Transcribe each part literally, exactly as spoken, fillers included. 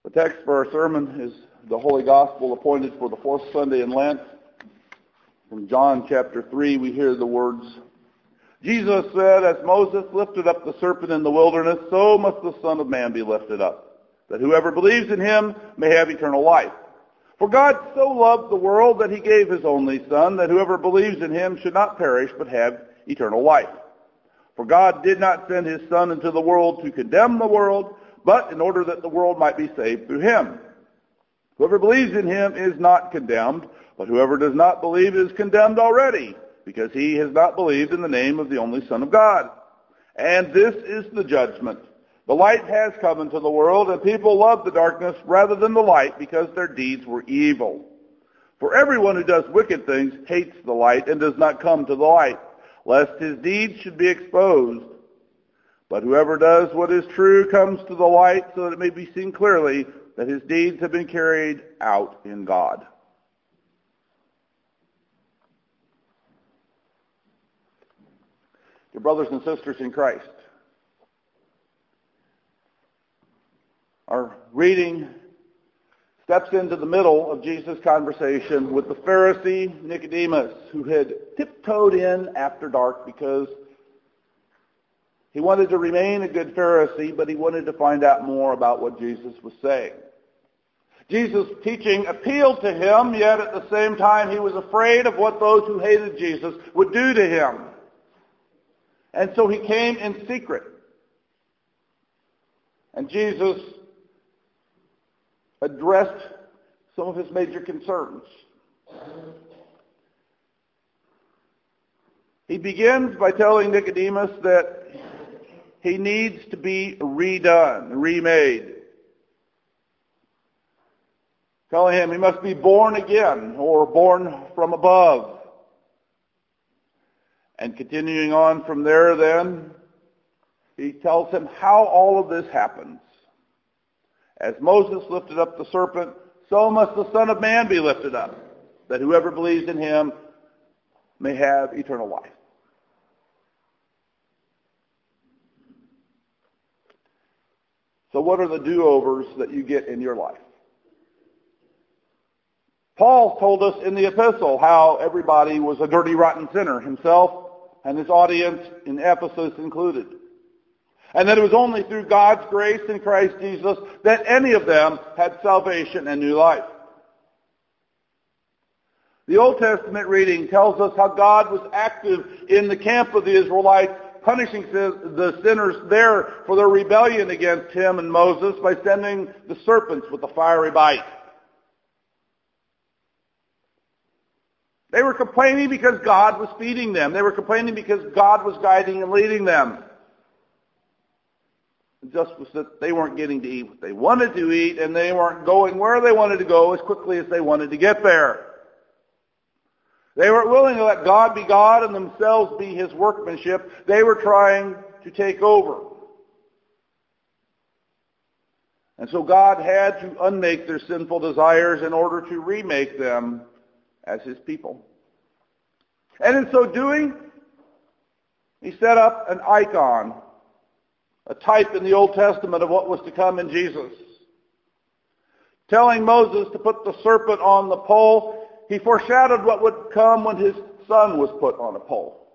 The text for our sermon is the Holy Gospel appointed for the fourth Sunday in Lent. From John chapter three, we hear the words, Jesus said, as Moses lifted up the serpent in the wilderness, so must the Son of Man be lifted up, that whoever believes in him may have eternal life. For God so loved the world that he gave his only Son, that whoever believes in him should not perish but have eternal life. For God did not send his Son into the world to condemn the world, but in order that the world might be saved through him. Whoever believes in him is not condemned, but whoever does not believe is condemned already, because he has not believed in the name of the only Son of God. And this is the judgment. The light has come into the world, and people love the darkness rather than the light, because their deeds were evil. For everyone who does wicked things hates the light and does not come to the light, lest his deeds should be exposed. But whoever does what is true comes to the light, so that it may be seen clearly that his deeds have been carried out in God. Dear brothers and sisters in Christ, our reading steps into the middle of Jesus' conversation with the Pharisee Nicodemus, who had tiptoed in after dark because he wanted to remain a good Pharisee, but he wanted to find out more about what Jesus was saying. Jesus' teaching appealed to him, yet at the same time he was afraid of what those who hated Jesus would do to him. And so he came in secret. And Jesus addressed some of his major concerns. He begins by telling Nicodemus that he needs to be redone, remade. Telling him he must be born again, or born from above. And continuing on from there then, he tells him how all of this happens. As Moses lifted up the serpent, so must the Son of Man be lifted up, that whoever believes in him may have eternal life. So what are the do-overs that you get in your life? Paul told us in the epistle how everybody was a dirty, rotten sinner, himself and his audience in Ephesus included. And that it was only through God's grace in Christ Jesus that any of them had salvation and new life. The Old Testament reading tells us how God was active in the camp of the Israelites, punishing the sinners there for their rebellion against him and Moses by sending the serpents with a fiery bite. They were complaining because God was feeding them. They were complaining because God was guiding and leading them. Just was that they weren't getting to eat what they wanted to eat, and they weren't going where they wanted to go as quickly as they wanted to get there. They weren't willing to let God be God and themselves be his workmanship. They were trying to take over. And so God had to unmake their sinful desires in order to remake them as his people. And in so doing, he set up an icon, a type in the Old Testament of what was to come in Jesus. Telling Moses to put the serpent on the pole, he foreshadowed what would come when his Son was put on a pole.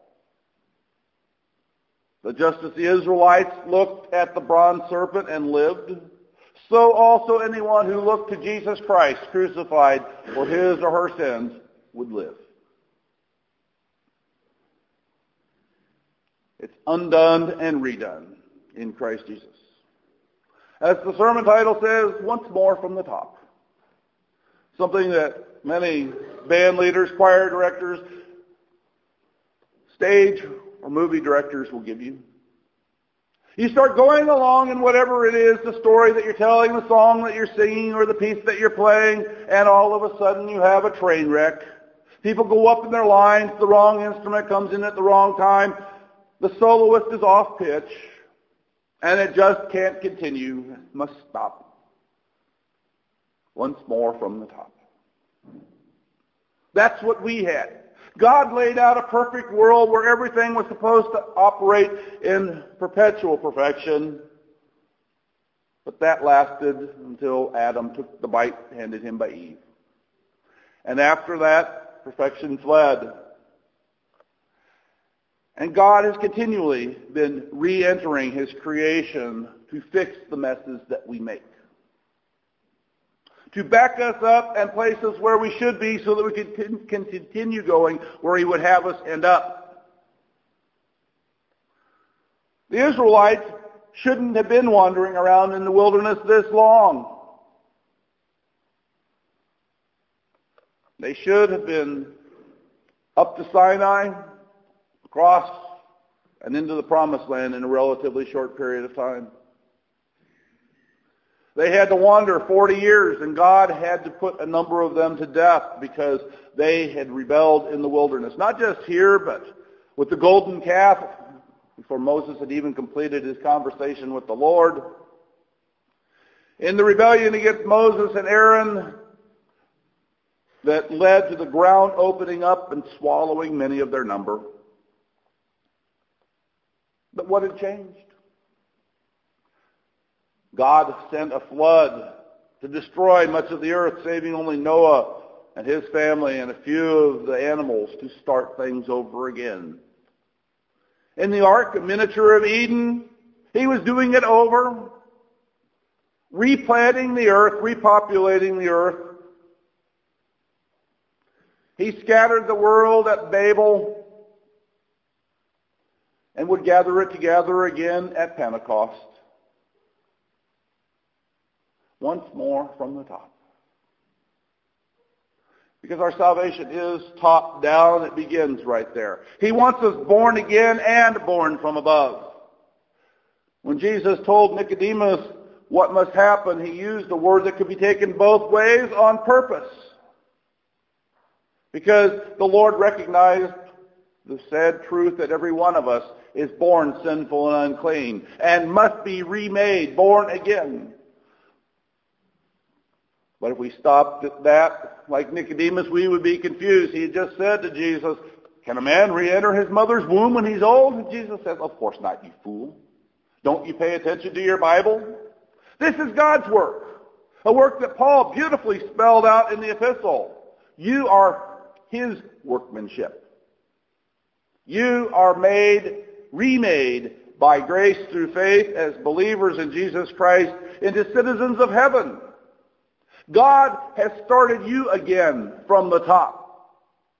That just as the Israelites looked at the bronze serpent and lived, so also anyone who looked to Jesus Christ crucified for his or her sins would live. It's undone and redone in Christ Jesus. As the sermon title says, once more from the top. Something that many band leaders, choir directors, stage or movie directors will give you. You start going along in whatever it is, the story that you're telling, the song that you're singing, or the piece that you're playing, and all of a sudden you have a train wreck. People go up in their lines, the wrong instrument comes in at the wrong time, the soloist is off pitch, and it just can't continue, it must stop. Once more from the top. That's what we had. God laid out a perfect world where everything was supposed to operate in perpetual perfection. But that lasted until Adam took the bite handed him by Eve. And after that, perfection fled. And God has continually been re-entering his creation to fix the messes that we make, to back us up and place us where we should be so that we can, can continue going where he would have us end up. The Israelites shouldn't have been wandering around in the wilderness this long. They should have been up to Sinai, across, and into the Promised Land in a relatively short period of time. They had to wander forty years, and God had to put a number of them to death because they had rebelled in the wilderness. Not just here, but with the golden calf, before Moses had even completed his conversation with the Lord. In the rebellion against Moses and Aaron that led to the ground opening up and swallowing many of their number. But what had changed? God sent a flood to destroy much of the earth, saving only Noah and his family and a few of the animals to start things over again. In the ark, a miniature of Eden, he was doing it over, replanting the earth, repopulating the earth. He scattered the world at Babel and would gather it together again at Pentecost. Once more from the top. Because our salvation is top down, it begins right there. He wants us born again and born from above. When Jesus told Nicodemus what must happen, he used a word that could be taken both ways on purpose. Because the Lord recognized the sad truth that every one of us is born sinful and unclean and must be remade, born again. But if we stopped at that, like Nicodemus, we would be confused. He had just said to Jesus, can a man re-enter his mother's womb when he's old? And Jesus said, of course not, you fool. Don't you pay attention to your Bible? This is God's work, a work that Paul beautifully spelled out in the epistle. You are his workmanship. You are made, remade by grace through faith as believers in Jesus Christ into citizens of heaven. God has started you again from the top.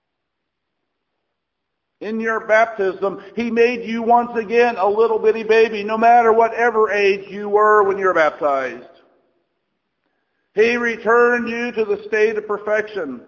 In your baptism, he made you once again a little bitty baby, no matter whatever age you were when you were baptized. He returned you to the state of perfection,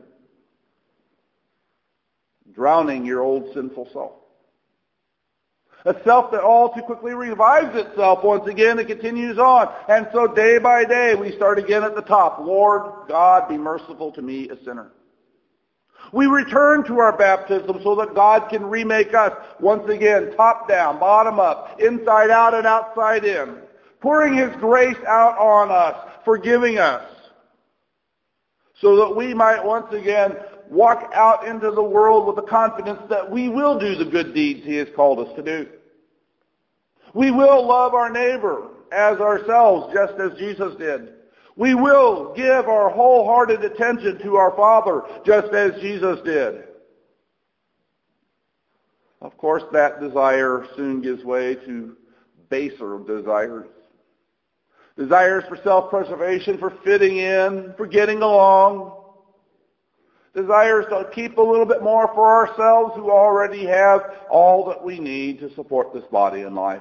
drowning your old sinful self. A self that all too quickly revives itself once again and continues on. And so day by day we start again at the top. Lord God, be merciful to me, a sinner. We return to our baptism so that God can remake us once again, top down, bottom up, inside out and outside in, pouring his grace out on us, forgiving us, so that we might once again walk out into the world with the confidence that we will do the good deeds he has called us to do. We will love our neighbor as ourselves, just as Jesus did. We will give our wholehearted attention to our Father, just as Jesus did. Of course, that desire soon gives way to baser desires. Desires for self-preservation, for fitting in, for getting along. Desires to keep a little bit more for ourselves who already have all that we need to support this body and life.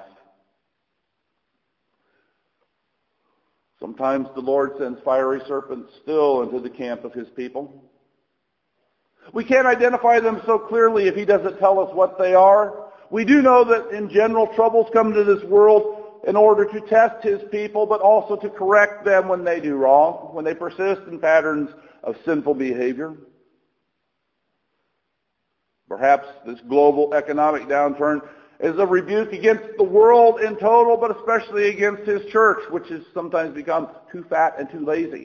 Sometimes the Lord sends fiery serpents still into the camp of his people. We can't identify them so clearly if he doesn't tell us what they are. We do know that in general troubles come to this world in order to test his people, but also to correct them when they do wrong, when they persist in patterns of sinful behavior. Perhaps this global economic downturn is a rebuke against the world in total, but especially against his church, which has sometimes become too fat and too lazy.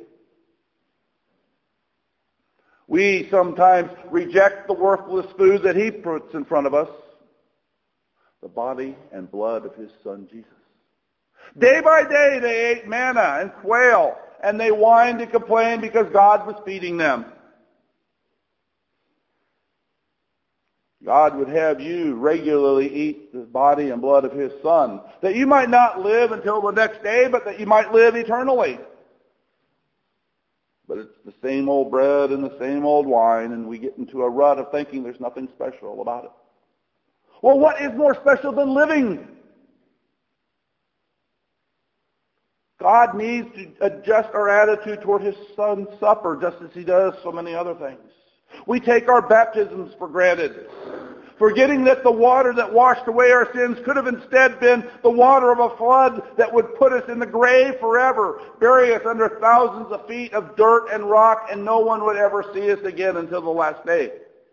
We sometimes reject the worthless food that he puts in front of us, the body and blood of his Son Jesus. Day by day they ate manna and quail, and they whined and complained because God was feeding them. God would have you regularly eat the body and blood of His Son, that you might not live until the next day, but that you might live eternally. But it's the same old bread and the same old wine, and we get into a rut of thinking there's nothing special about it. Well, what is more special than living? God needs to adjust our attitude toward His Son's supper, just as He does so many other things. We take our baptisms for granted, forgetting that the water that washed away our sins could have instead been the water of a flood that would put us in the grave forever, bury us under thousands of feet of dirt and rock, and no one would ever see us again until the last day.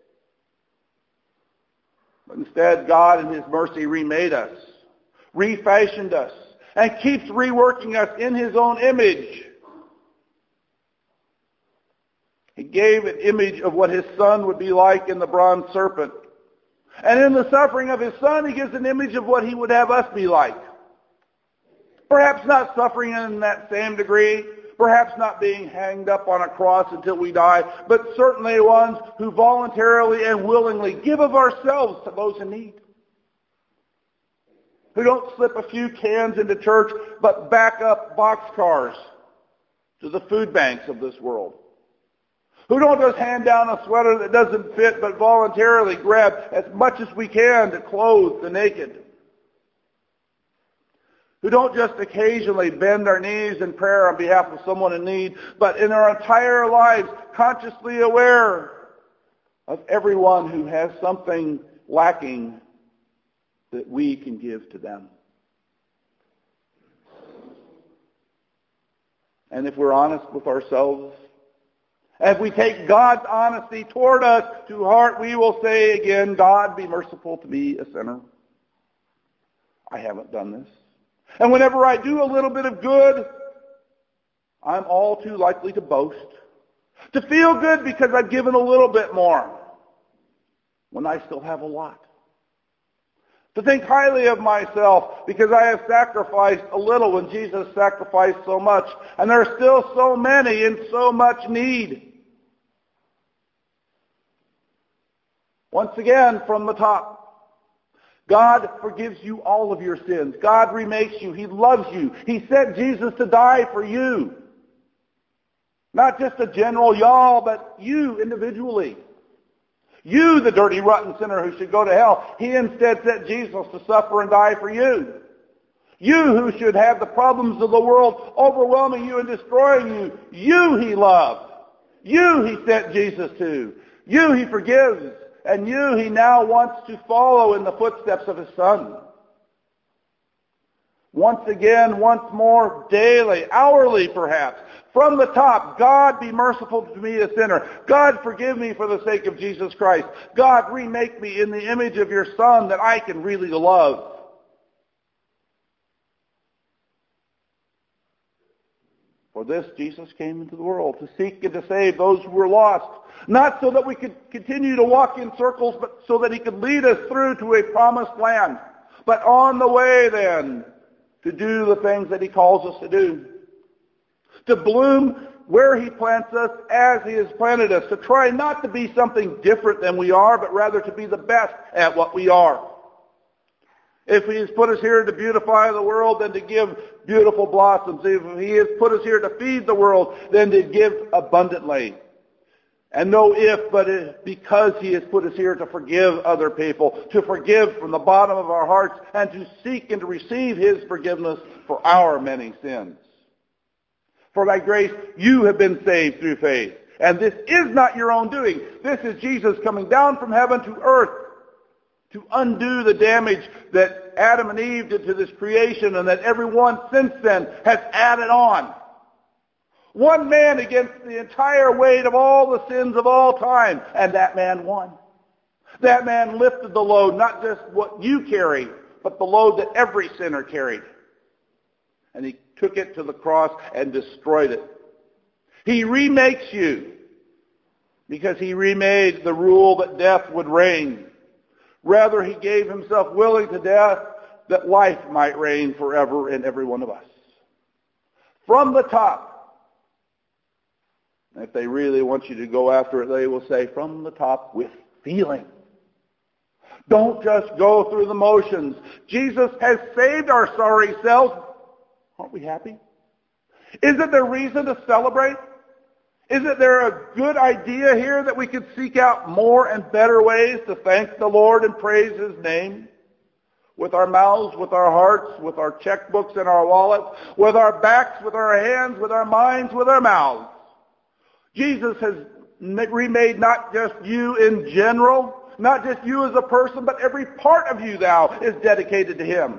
But instead, God in His mercy remade us, refashioned us, and keeps reworking us in His own image. He gave an image of what His Son would be like in the bronze serpent. And in the suffering of His Son, He gives an image of what He would have us be like. Perhaps not suffering in that same degree, perhaps not being hanged up on a cross until we die, but certainly ones who voluntarily and willingly give of ourselves to those in need. Who don't slip a few cans into church, but back up boxcars to the food banks of this world. Who don't just hand down a sweater that doesn't fit, but voluntarily grab as much as we can to clothe the naked. Who don't just occasionally bend our knees in prayer on behalf of someone in need, but in our entire lives consciously aware of everyone who has something lacking that we can give to them. And if we're honest with ourselves, if we take God's honesty toward us to heart, we will say again, God, be merciful to me, a sinner. I haven't done this. And whenever I do a little bit of good, I'm all too likely to boast, to feel good because I've given a little bit more when I still have a lot. To think highly of myself because I have sacrificed a little when Jesus sacrificed so much. And there are still so many in so much need. Once again, from the top, God forgives you all of your sins. God remakes you. He loves you. He sent Jesus to die for you. Not just a general y'all, but you individually. You, the dirty, rotten sinner who should go to hell. He instead sent Jesus to suffer and die for you. You who should have the problems of the world overwhelming you and destroying you. You He loved. You He sent Jesus to. You He forgives. And you He now wants to follow in the footsteps of His Son. Once again, once more, daily, hourly perhaps. From the top, God, be merciful to me, a sinner. God, forgive me for the sake of Jesus Christ. God, remake me in the image of your Son that I can really love. For this, Jesus came into the world, to seek and to save those who were lost. Not so that we could continue to walk in circles, but so that He could lead us through to a promised land. But on the way then, to do the things that He calls us to do. To bloom where He plants us as He has planted us. To try not to be something different than we are, but rather to be the best at what we are. If He has put us here to beautify the world, then to give beautiful blossoms. If He has put us here to feed the world, then to give abundantly. And no if, but it, because He has put us here to forgive other people, to forgive from the bottom of our hearts, and to seek and to receive His forgiveness for our many sins. For by grace you have been saved through faith. And this is not your own doing. This is Jesus coming down from heaven to earth to undo the damage that Adam and Eve did to this creation and that everyone since then has added on. One man against the entire weight of all the sins of all time. And that man won. That man lifted the load, not just what you carry, but the load that every sinner carried. And He took it to the cross and destroyed it. He remakes you because He remade the rule that death would reign. Rather, He gave Himself willing to death that life might reign forever in every one of us. From the top. And if they really want you to go after it, they will say, from the top with feeling. Don't just go through the motions. Jesus has saved our sorry selves. Aren't we happy? Isn't there reason to celebrate? Isn't there a good idea here that we could seek out more and better ways to thank the Lord and praise His name? With our mouths, with our hearts, with our checkbooks and our wallets, with our backs, with our hands, with our minds, with our mouths. Jesus has remade not just you in general, not just you as a person, but every part of you now is dedicated to Him.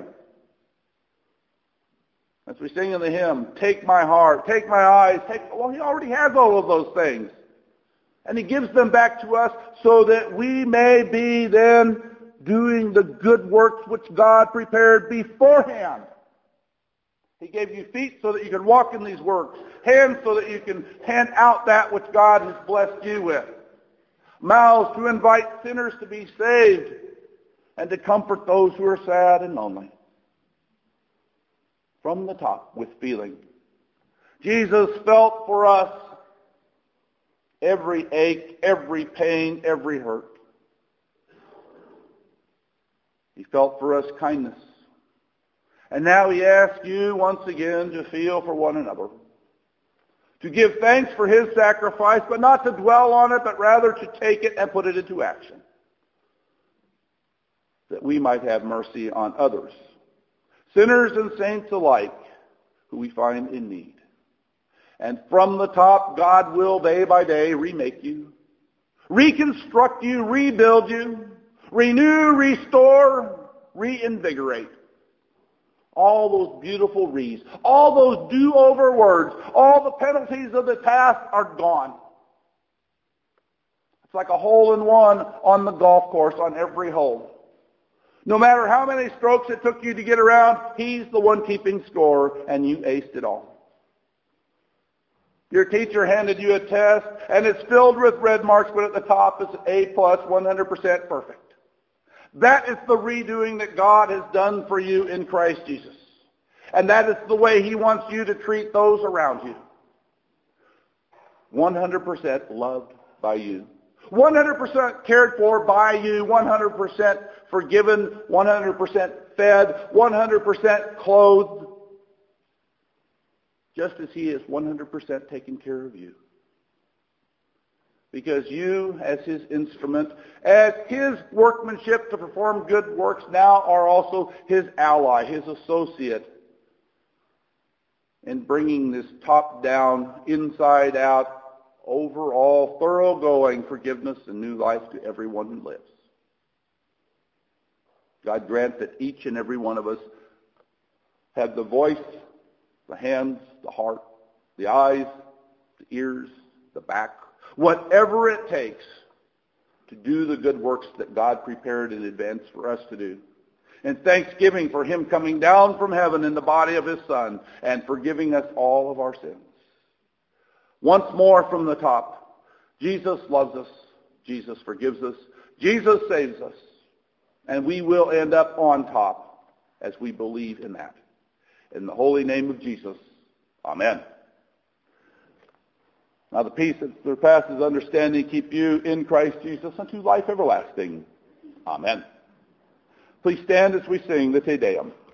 As we sing in the hymn, take my heart, take my eyes, take, well, He already has all of those things. And He gives them back to us so that we may be then doing the good works which God prepared beforehand. He gave you feet so that you can walk in these works, hands so that you can hand out that which God has blessed you with, mouths to invite sinners to be saved and to comfort those who are sad and lonely. From the top with feeling. Jesus felt for us every ache, every pain, every hurt. He felt for us kindness. And now He asks you once again to feel for one another. To give thanks for His sacrifice, but not to dwell on it, but rather to take it and put it into action. That we might have mercy on others. Sinners and saints alike, who we find in need. And from the top, God will day by day remake you, reconstruct you, rebuild you, renew, restore, reinvigorate. All those beautiful re's, all those do-over words, all the penalties of the past are gone. It's like a hole-in-one on the golf course on every hole. No matter how many strokes it took you to get around, He's the one keeping score, and you aced it all. Your teacher handed you a test, and it's filled with red marks, but at the top is A plus, one hundred percent perfect. That is the redoing that God has done for you in Christ Jesus. And that is the way He wants you to treat those around you. one hundred percent loved by you. one hundred percent cared for by you, one hundred percent forgiven, one hundred percent fed, one hundred percent clothed, just as He is one hundred percent taking care of you. Because you, as His instrument, as His workmanship to perform good works, now are also His ally, His associate, in bringing this top-down, inside-out, overall, thoroughgoing forgiveness and new life to everyone who lives. God grant that each and every one of us have the voice, the hands, the heart, the eyes, the ears, the back, whatever it takes to do the good works that God prepared in advance for us to do. And thanksgiving for Him coming down from heaven in the body of His Son and forgiving us all of our sins. Once more from the top, Jesus loves us, Jesus forgives us, Jesus saves us, and we will end up on top as we believe in that. In the holy name of Jesus, amen. Now the peace that surpasses understanding keep you in Christ Jesus unto life everlasting. Amen. Please stand as we sing the Te Deum.